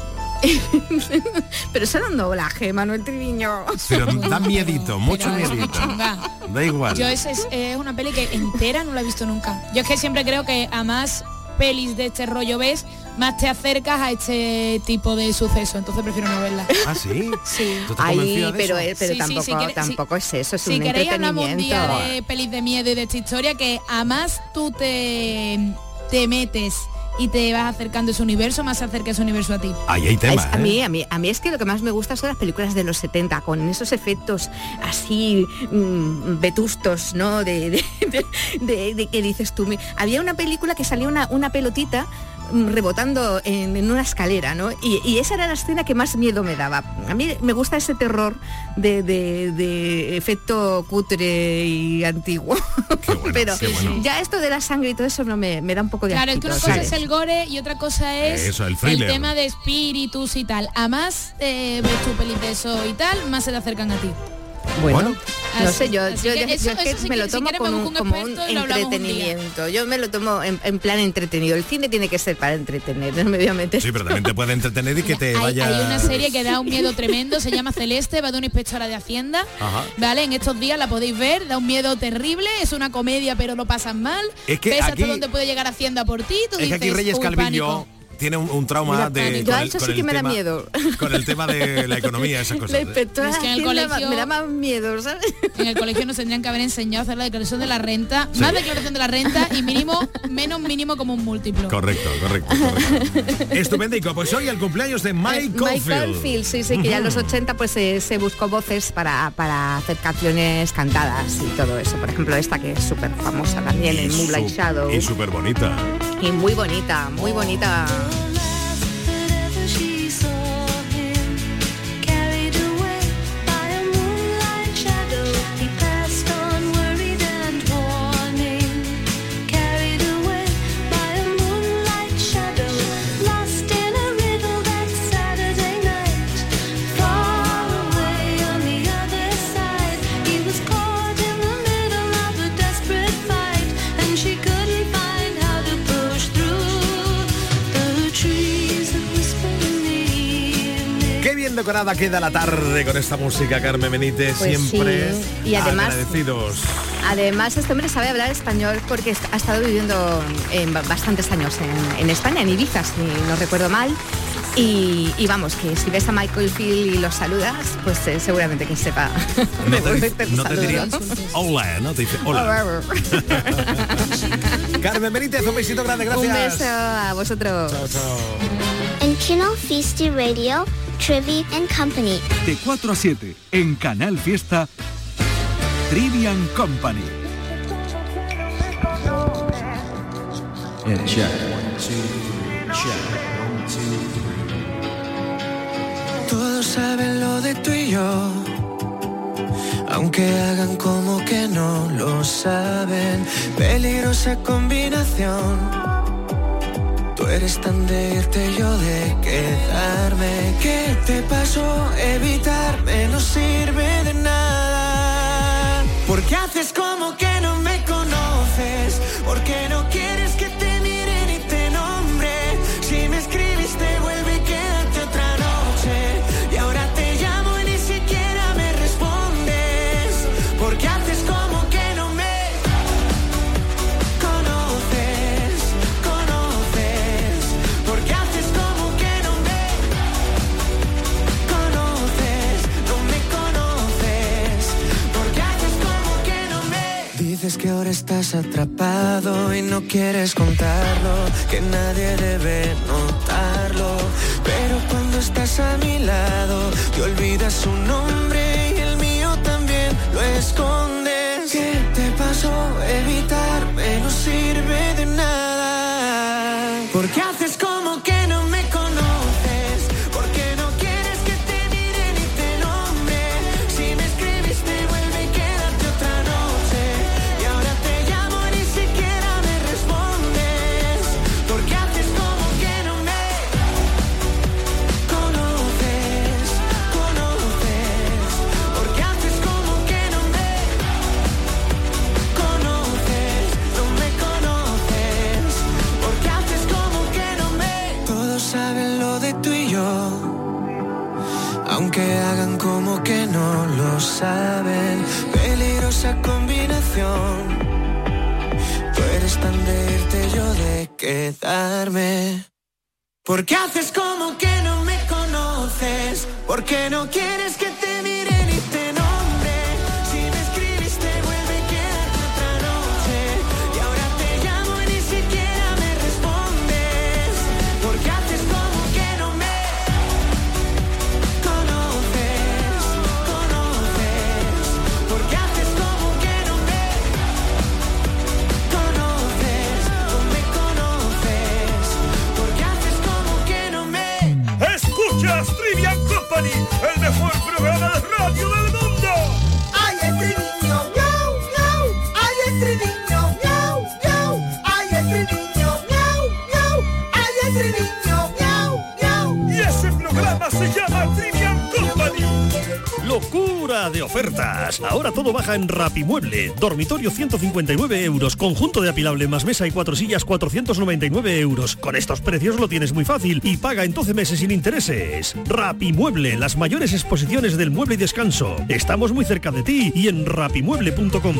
Pero eso era un doblaje, Manuel Triviño. Pero da miedito, mucho miedito. Da igual. Yo es una peli que entera no la he visto nunca. Yo es que siempre creo que a más pelis de este rollo ves, más te acercas a este tipo de suceso, entonces prefiero no verla. ¿Ah, sí? Sí. Pero tampoco es eso, es un entretenimiento. Si queréis hablamos un día de pelis de miedo y de esta historia, que a más tú te metes y te vas acercando a ese universo, más se acerca ese universo a ti. Ahí hay temas, a mí es que lo que más me gusta son las películas de los 70, con esos efectos así vetustos, ¿no? De que dices tú. Había una película que salía una pelotita rebotando en una escalera, ¿no? Y esa era la escena que más miedo me daba. A mí me gusta ese terror de efecto cutre y antiguo. Bueno, pero ya esto de la sangre y todo eso no me da un poco de Claro, es que una cosa es el gore y otra cosa es el tema de espíritus y tal. A más ves tu pelis de eso y tal, más se te acercan a ti. Bueno, no sé, yo me lo tomo como un entretenimiento. Yo me lo tomo en plan entretenido. El cine tiene que ser para entretener, no me voy a meter. Sí, pero también te puede entretener y que te vaya... Hay una serie que da un miedo tremendo, se llama Celeste, va de una inspectora de Hacienda. Ajá. Vale, en estos días la podéis ver, da un miedo terrible, es una comedia pero lo pasan mal. Es que ves aquí, hasta dónde puede llegar Hacienda por ti, tú es dices, que aquí Reyes Calviño tiene un trauma yo a eso sí que me da miedo. Con el tema de la economía, esas cosas. La inspectora es que en el colegio me da más miedo, ¿sabes? En el colegio nos tendrían que haber enseñado a hacer la declaración de la renta, más declaración de la renta y mínimo como un múltiplo. Correcto. Estupendico, pues hoy el cumpleaños de Michael Field. Sí, que ya en los 80 pues se buscó voces para hacer canciones cantadas y todo eso. Por ejemplo, esta que es súper famosa también, en Moonlight Shadow. Y súper bonita. Y muy bonita. Decorada queda la tarde con esta música, Carmen Benítez, pues siempre sí. Y además, agradecidos. Además, este hombre sabe hablar español porque ha estado viviendo bastantes años en España, en Ibiza, si no recuerdo mal. Y vamos, que si ves a Michael Field y lo saludas, pues seguramente que sepa. No te diría hola, ¿no? Te dice hola. Carmen Benítez, un besito grande, gracias. Un beso a vosotros. Chao. En Channel Fiesta Radio, Trivia and Company. De 4 a 7, en Canal Fiesta, Trivia and Company. Check. 1, 2, Todos saben lo de tú y yo, aunque hagan como que no lo saben. Peligrosa combinación. Tú eres tan de irte, yo de quedarme. ¿Qué te pasó? Evitarme no sirve de nada. ¿Por qué haces como que no me conoces? ¿Por qué no quieres que te mire ni te nombre? Si me escribiste, vuelve y quédate otra noche. Y ahora te llamo y ni siquiera me respondes. ¿Por qué haces como que no me conoces? ¿Por qué haces como que no me conoces? No me conoces. ¿Por qué haces como que no me... Dices que ahora estás atrapado y no quieres contarlo, que nadie debe notarlo. Pero cuando estás a mi lado, te olvidas su nombre y el mío también lo escondes. ¿Qué te pasó? Evitarme no sirve de nada. ¿Por qué haces como que no me conoces? ¿Por qué no quieres que te mire ni te nombre? Si me escribiste, vuelve y quédate otra noche. Y ahora te llamo y ni siquiera me respondes. ¿Por qué haces como que no me conoces? ¿Por qué haces como que no me conoces? No me conoces. ¿Por qué haces como que no me... Todos saben lo de tú y yo, aunque hagan como que no lo saben. Peligrosa combinación. Tú eres tan de irte, yo de quedarme. ¿Por qué haces como que no me conoces? ¿Por qué no quieres que te mire ni te nombre? Si me escribiste, vuelve y quédate otra noche. Y ahora te llamo y ni siquiera me respondes. ¿Por qué haces como que no me conoces? ¿Por qué haces como que no me conoces? No me conoces. ¿Por qué haces como que no me... Escuchas Trivian Company, el mejor programa de radio del mundo. ¡Ay, el triviño! ¡Miau, miau! ¡Ay, el triviño! ¡Miau, miau! ¡Ay, el triviño! ¡Miau, miau! ¡Ay, el triviño! ¡Miau, miau! Y ese programa se llama Trivian Company. ¡Locura de ofertas! Ahora todo baja en Rapimueble. Dormitorio 159 euros. Conjunto de apilable más mesa y 4 sillas 499 euros. Con estos precios lo tienes muy fácil y paga en 12 meses sin intereses. Rapimueble, las mayores exposiciones del mueble y descanso. Estamos muy cerca de ti y en rapimueble.com.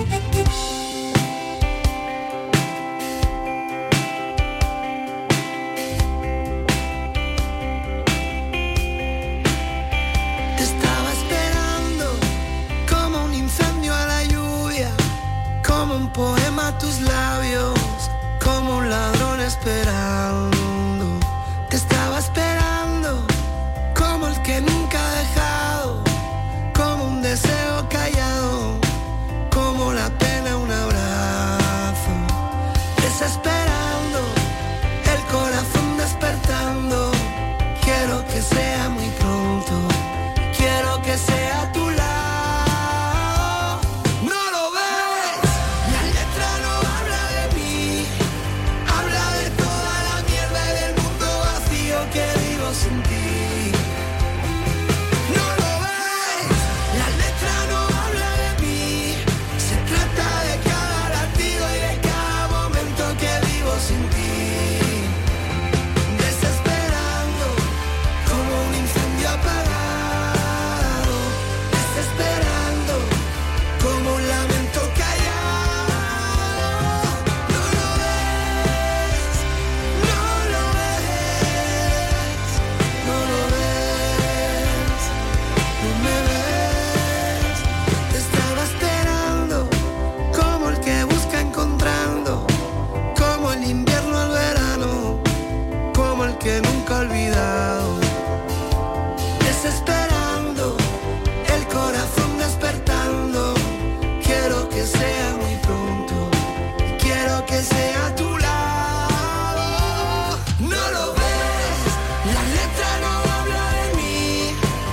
Te estaba esperando como un incendio a la lluvia, como un poema a tus labios, como un ladrón esperando. Te estaba esperando como el que nunca ha dejado, como un deseo callado, como la pena un abrazo. Desesperando, el corazón despertando. Quiero que sea muy pronto, quiero que sea a tu lado. No lo ves, la letra no habla de mí, habla de toda la mierda y del mundo vacío que vivo sin ti. No lo ves, la letra no habla de mí, se trata de cada latido y de cada momento que vivo sin ti. Desesperando, como un incendio apagado, desesperando, como un lamento callado. No lo ves, no lo ves, no lo ves, no me ves. Te estaba esperando, como el que busca encontrando, como el invierno al verano, como el que nunca ha olvidado. Desesperando, el corazón despertando. Quiero que sea muy pronto, quiero que sea a tu lado. No lo ves, la letra no habla de mí,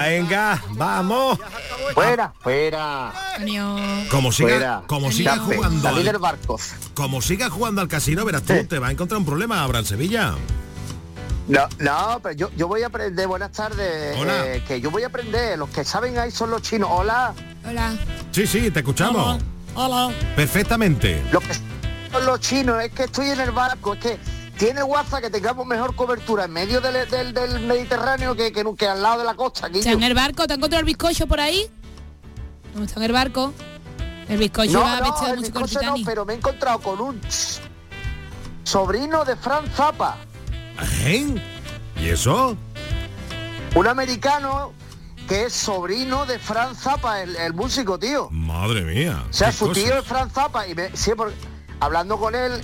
Venga, vamos. Fuera. Como siga Fuera. jugando Salir del barco. como siga jugando al casino, verás tú, te va a encontrar un problema, Abraham Sevilla. No, pero yo voy a aprender. Buenas tardes. Hola. Que yo voy a aprender. Los que saben ahí son los chinos. Hola. Sí, te escuchamos. Hola. Perfectamente. Los que son los chinos, es que estoy en el barco, es que tiene WhatsApp que tengamos mejor cobertura en medio del Mediterráneo que al lado de la costa. ¿Está en el barco? ¿Te han encontrado el bizcocho por ahí? ¿No está en el barco? El bizcocho va vestido de músico no, pero me he encontrado con un sobrino de Frank Zappa. ¿Y eso? Un americano que es sobrino de Frank Zappa, el músico, tío. Madre mía. O sea, qué su cosas. tío es Frank Zappa y hablando con él,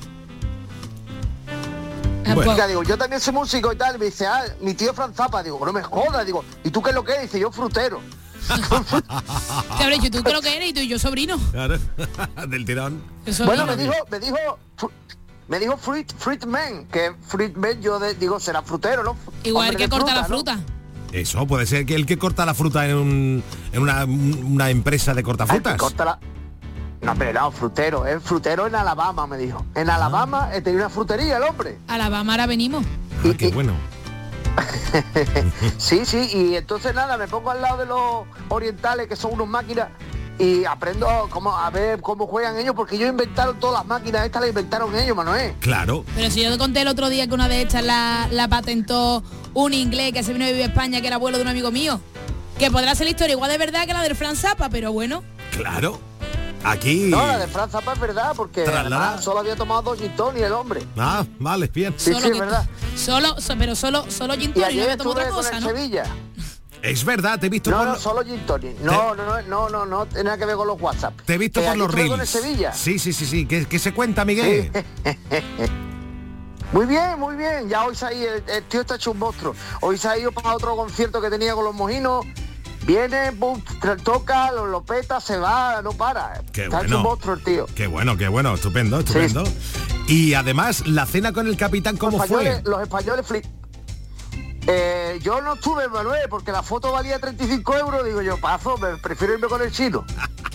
digo, yo también soy músico y tal, me dice, mi tío es Frank Zappa, digo, no me jodas, digo, ¿y tú qué es lo que eres? Dice, yo frutero. Te habré dicho, ¿tú qué es lo que eres? Y tú y yo sobrino. Claro. Del tirón. Bueno, me dijo fruitman, que fruitman yo digo, será frutero, ¿no? Igual Hombre que de corta fruta, la ¿no? fruta. Eso, puede ser que el que corta la fruta en una empresa de cortafrutas. No, pero no, frutero, es frutero en Alabama, me dijo. En Alabama tenía una frutería el hombre. Alabama, ahora venimos. Qué bueno. Sí, y entonces nada, me pongo al lado de los orientales, que son unos máquinas, y aprendo a ver cómo juegan ellos, porque ellos inventaron todas las máquinas, estas las inventaron ellos, Manuel. Claro. Pero si yo te conté el otro día que una de estas la patentó un inglés que se vino a vivir a España, que era abuelo de un amigo mío, que podrá ser la historia igual de verdad que la del Frank Zappa, pero bueno. Claro. Aquí. No, la de Frank Zappa es verdad, porque además solo había tomado 2 gin tonic el hombre. Ah, vale, bien. Sí, es verdad. Solo gin Y tonic, ayer no me tomo otra estuve cosa, con ¿no? el Sevilla. Es verdad, te he visto No, solo gin tonic. No, tiene nada que ver con los WhatsApp. Te he visto por los reels. Con el reels. Sevilla. Sí. ¿Qué se cuenta, Miguel? Sí. Muy bien. Ya hoy se ha ido, el tío está hecho un monstruo. Hoy se ha ido para otro concierto que tenía con los mojinos. Viene, boom, toca, lo peta, se va, no para. Qué Está bueno. hecho un monstruo el tío. Qué bueno, estupendo. Y además, la cena con el capitán, ¿cómo fue? Los españoles yo no estuve, Manuel, porque la foto valía 35 euros. Digo yo, prefiero irme con el chino.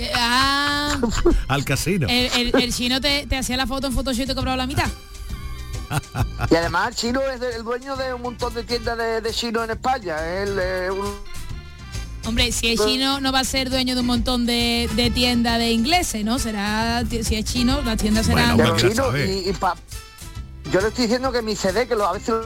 Al casino. El chino te hacía la foto en Photoshop y te cobraba la mitad. Y además el chino es el dueño de un montón de tiendas de chinos en España. Hombre, si es chino no va a ser dueño de un montón de tiendas de ingleses, ¿no? Será, si es chino, las tiendas serán... Bueno, chino yo le estoy diciendo que mi CD, que a veces...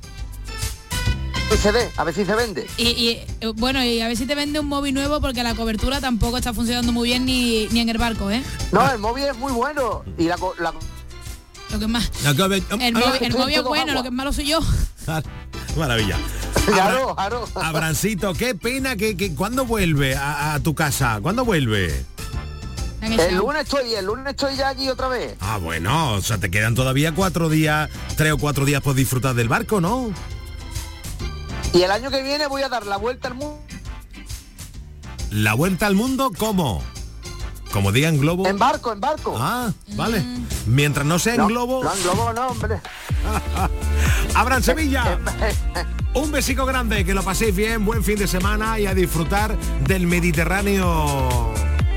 Mi CD, a ver si se vende. Y a ver si te vende un móvil nuevo, porque la cobertura tampoco está funcionando muy bien ni en el barco, ¿eh? No, el móvil es muy bueno. Y lo que más... El móvil es bueno, lo que es malo soy yo. Maravilla. Claro. Abrancito, qué pena que ¿cuándo vuelve a tu casa? ¿Cuándo vuelve? El lunes estoy ya allí otra vez. Ah, bueno, o sea, te quedan todavía 3 o 4 días por disfrutar del barco, ¿no? Y el año que viene voy a dar la vuelta al mundo. ¿La vuelta al mundo cómo? Como diga en globo. En barco. Ah, vale. Mientras no sea en globo. No, en globo no, hombre. Abraham Sevilla. Un besico grande, que lo paséis bien, buen fin de semana y a disfrutar del Mediterráneo.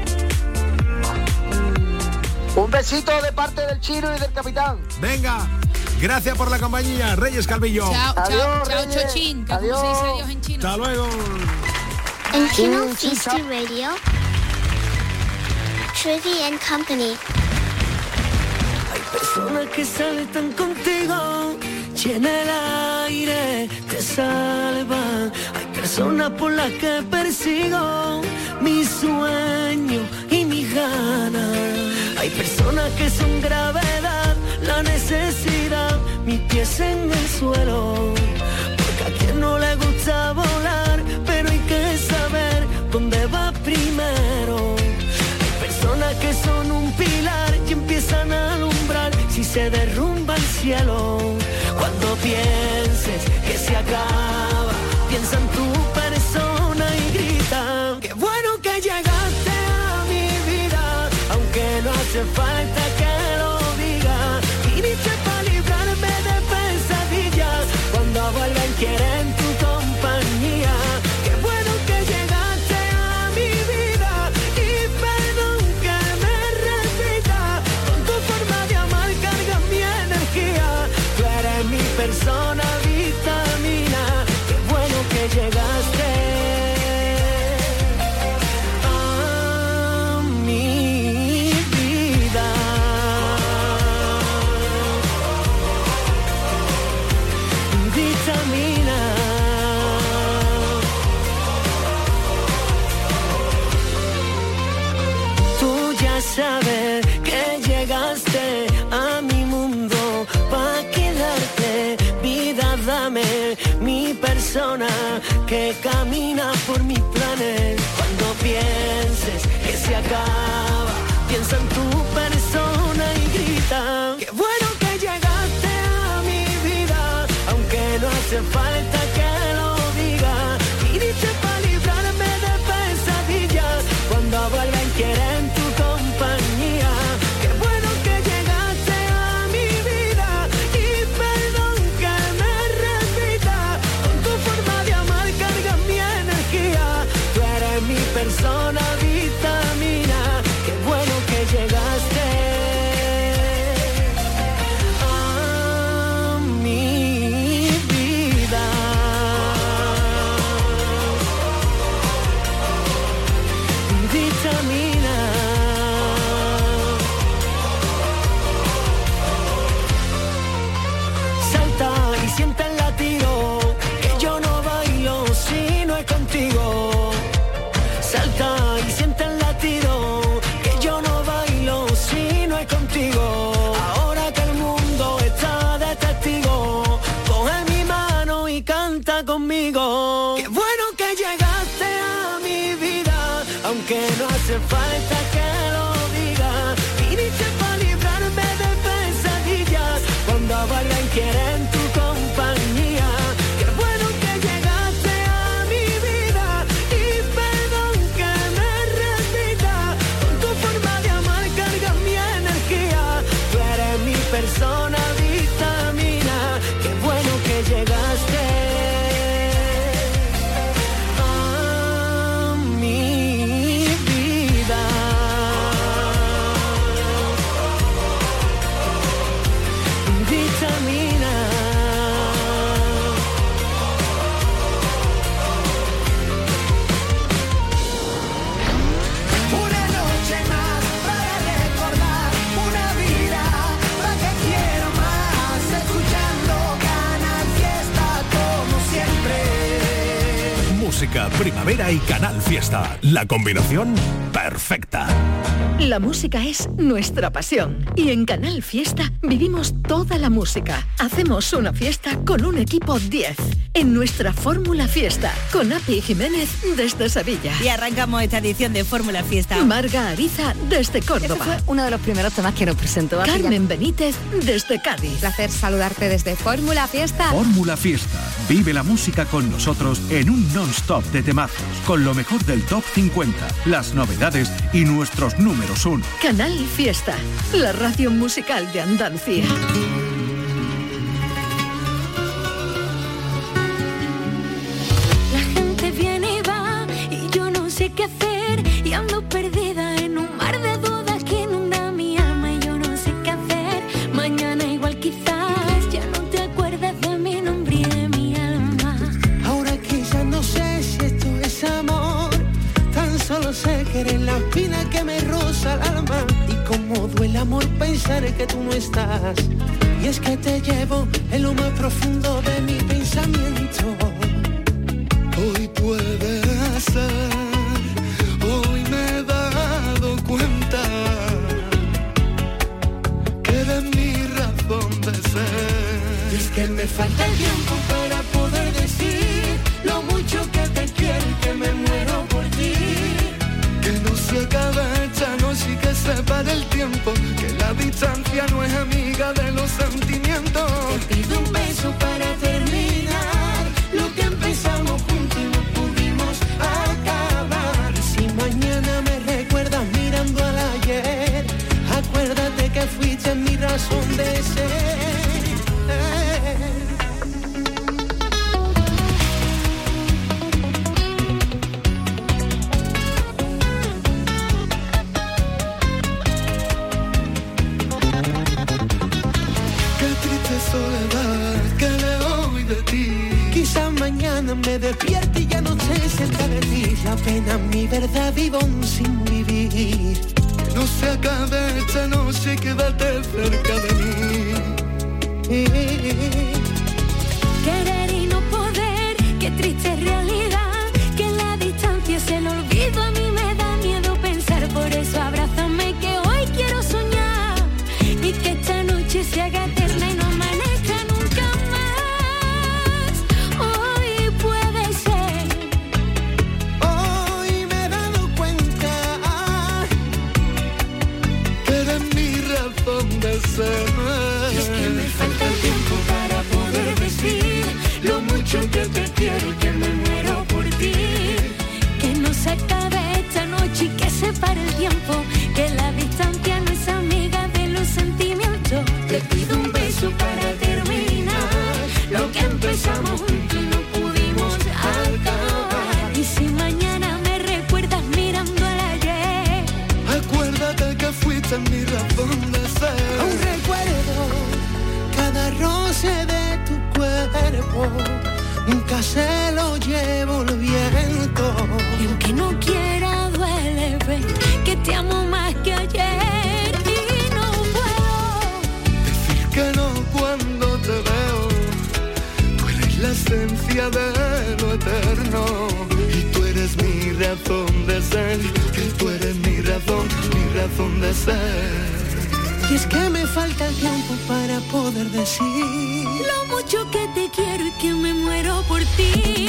Un besito de parte del chino y del capitán. Venga, gracias por la compañía, Reyes Calvillo. Chao, Chochín, que como se dice adiós en chino. Hasta luego. En Chino Feisty Radio, Trivy and Company. Hay personas que saltan contigo, llena el aire, te salvan. Hay personas por las que persigo mi sueño y mis ganas. Hay personas que son gravedad, la necesidad, mis pies en el suelo. Porque a quien no le gusta volar, pero hay que saber dónde va primero. Hay personas que son un pilar y empiezan a alumbrar si se derrumba el cielo. Cuando pienses que se acaba, piensa en tu persona y grita: qué bueno que llegaste a mi vida, aunque no hace falta que lo diga. Viniste para librarme de pesadillas, cuando vuelven quieren tu compañía. Qué bueno que camina por mis planes. Cuando pienses que se acaba, piensa en tu persona y grita: qué bueno que llegaste a mi vida, aunque no hace falta que lo diga. Viniste para librarme de pesadillas, cuando vuelven quieren tu compañía. Qué bueno que llegaste a mi vida y perdón que me repita, con tu forma de amar cargas mi energía. Tú eres mi persona vitamina. Qué bueno que llegaste a mi vida. Vitamina. Salta y siente el latido, que yo no bailo si no es contigo. Salta y siente el latido, que yo no bailo si no es contigo. Ahora que el mundo está de testigo, coge mi mano y canta conmigo. Qué bueno que llegaste a mi vida, aunque no hace falta que lo diga. Viniste para librarme de pesadillas, cuando vuelven quieren tu compañía. Qué bueno que llegaste a mi vida y perdón que me repita, con tu forma de amar cargas mi energía. Tú eres mi persona vitamina. Qué bueno que llegaste a mi vida. Vitamina. Una noche más para recordar, una vida la que quiero más, escuchando Canal Fiesta como siempre. Música, primavera y Canal Fiesta. La combinación perfecta. La música es nuestra pasión y en Canal Fiesta vivimos toda la música. Hacemos una fiesta con un equipo 10 en nuestra Fórmula Fiesta con Api Jiménez desde Sevilla. Y arrancamos esta edición de Fórmula Fiesta. Marga Ariza desde Córdoba. Este fue uno de los primeros temas que nos presentó Api. Carmen Benítez desde Cádiz. Placer saludarte desde Fórmula Fiesta. Fórmula Fiesta. Vive la música con nosotros en un non-stop de temazos, con lo mejor del Top 50, las novedades y nuestros números 1. Canal Fiesta, la radio musical de Andalucía. La gente viene y va y yo no sé qué hacer y ando perdida en un mar de dudas que inunda mi alma y yo no sé qué hacer. Mañana igual quizás ya no te acuerdas de mi nombre y de mi alma. Ahora que ya no sé si esto es amor, tan solo sé que eres la espina que me roza el alma. Y como duele amor pensar que tú no estás, y es que te llevo en lo más profundo de mi pensamiento. Hoy puede ser, hoy me he dado cuenta que eres mi razón de ser. Y es que me falta el tiempo para poder decir lo mucho que te quiero y que me muero por ti. Que no se acabe esta noche y que se pare el tiempo, que la distancia no es amiga de los sentimientos. Te pido un beso para terminar lo que empezamos juntos y no pudimos acabar. Si mañana me recuerdas mirando al ayer, acuérdate que fuiste mi razón de ser. Soledad que le doy de ti. Quizás mañana me despierte y ya no sé cerca de ti. La pena, mi verdad, vivo sin vivir. Que no se acabe esta noche, quédate cerca de mí. Querer y no poder, qué triste realidad, que en la distancia es el olvido. A mí me da miedo pensar, por eso abrázame que hoy quiero soñar y que esta noche se haga eterna y no amanezca nunca más. Hoy puede ser, tiempo, que la distancia no es amiga de los sentimientos. Te pido un beso para terminar lo que empezamos juntos y no pudimos acabar. Y si mañana me recuerdas mirando al ayer, acuérdate que fuiste mi razón de ser. Un recuerdo, cada roce de tu cuerpo, nunca se lo llevo el viento. Y aunque no quiera duele ver que te amo más que ayer. Y no puedo decir que no cuando te veo. Tú eres la esencia de lo eterno. Y tú eres mi razón de ser. Que tú eres mi razón de ser. Y es que me falta el tiempo para poder decir lo mucho que te quiero y que me muero por ti.